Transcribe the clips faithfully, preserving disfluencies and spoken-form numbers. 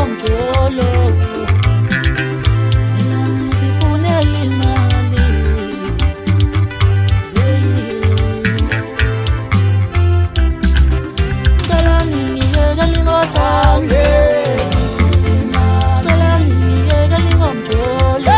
ngomjolo mina ngizifunela imali cela ningiyeke lingothande cela ningiyeke lingomjolo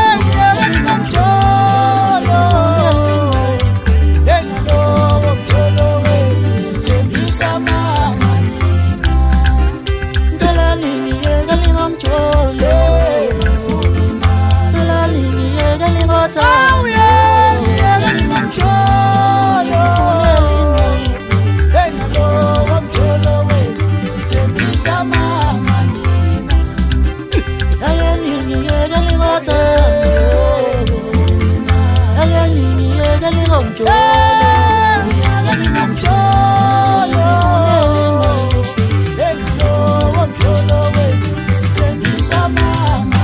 Oh yeah, yeah, I'm sure. Then I know I'm sure away. Sit me some money. I need you, I water. I need you, I'm sure. I'm sure. Then I know I'm sure away. Sit me some money.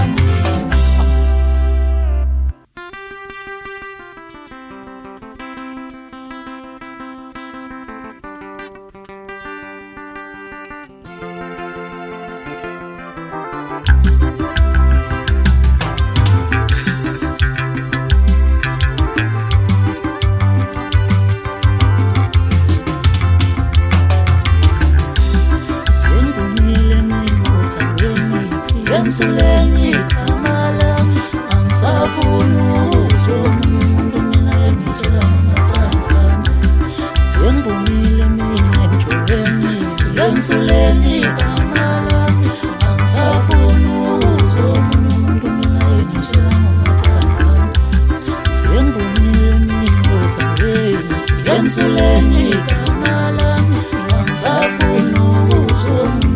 Suleni kamala amsafunu uzomuntu mina engitshela ngathanda sengumile mina emjoleni yensuleni kamala amsafunu uzomuntu mina engitshela ngathanda sengumile mina othandweni yensuleni kamala amsafunu uzomuntu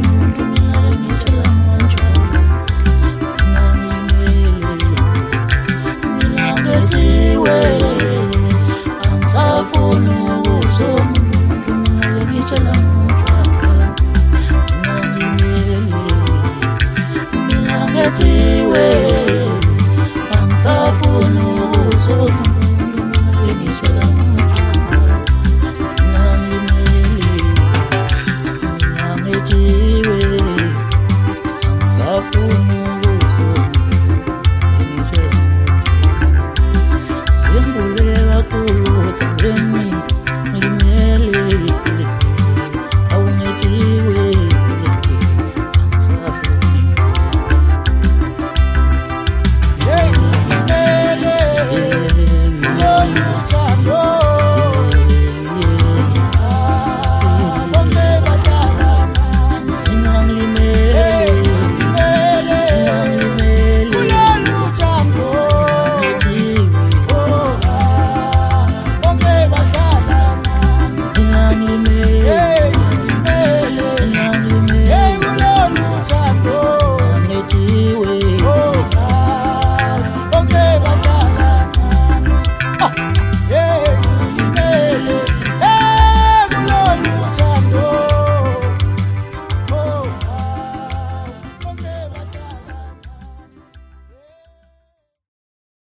way.